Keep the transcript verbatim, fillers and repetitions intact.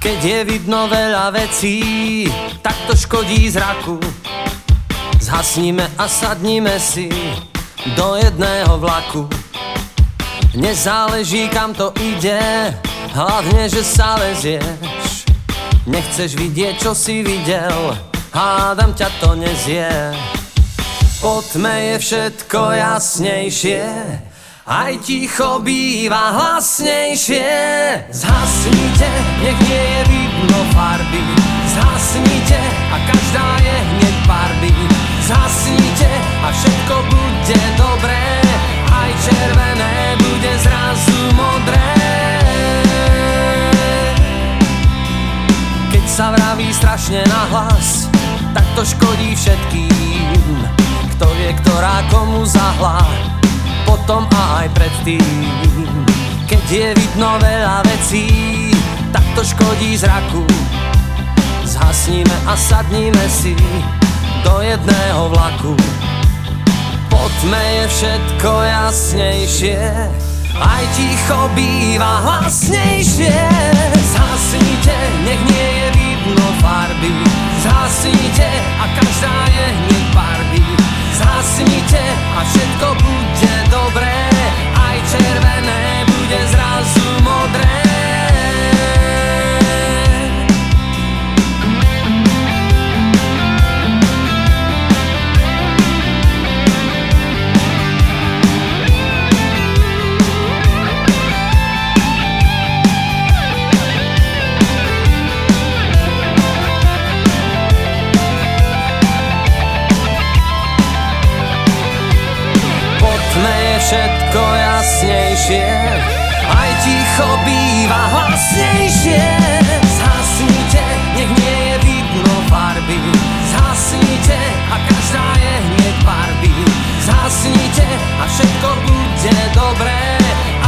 Keď je vidno veľa vecí, tak to škodí zraku. Zhasníme a sadníme si do jedného vlaku. Nezáleží kam to ide, hlavne že sa lezieš. Nechceš vidieť čo si videl, hádam ťa to nezie. Po tme je všetko jasnejšie, aj ticho býva hlasnejšie. Zhasnite, nech nie je vidno farby. Zhasnite a každá je hneď barby. Zhasnite a všetko bude dobré, aj červené bude zrazu modré. Keď sa vraví strašne nahlas, tak to škodí všetkým. Kto vie, ktorá komu zahla, potom a aj predtým. Keď je vidno veľa vecí, tak to škodí zraku. Zhasníme a sadníme si do jedného vlaku. Po tme je všetko jasnejšie, aj ticho býva hlasnejšie. Zhasnite, nech nie je vidno farby. Zhasnite a každá je hneď barby. Zhasnite a všetko bude dobré, aj červené bude zrazu modré. Všetko jasnejšie, aj ticho býva hlasnejšie. Zhasnite, nech nie je vidno farby. Zhasnite a každá je hneď barby. Zhasnite a všetko bude dobré,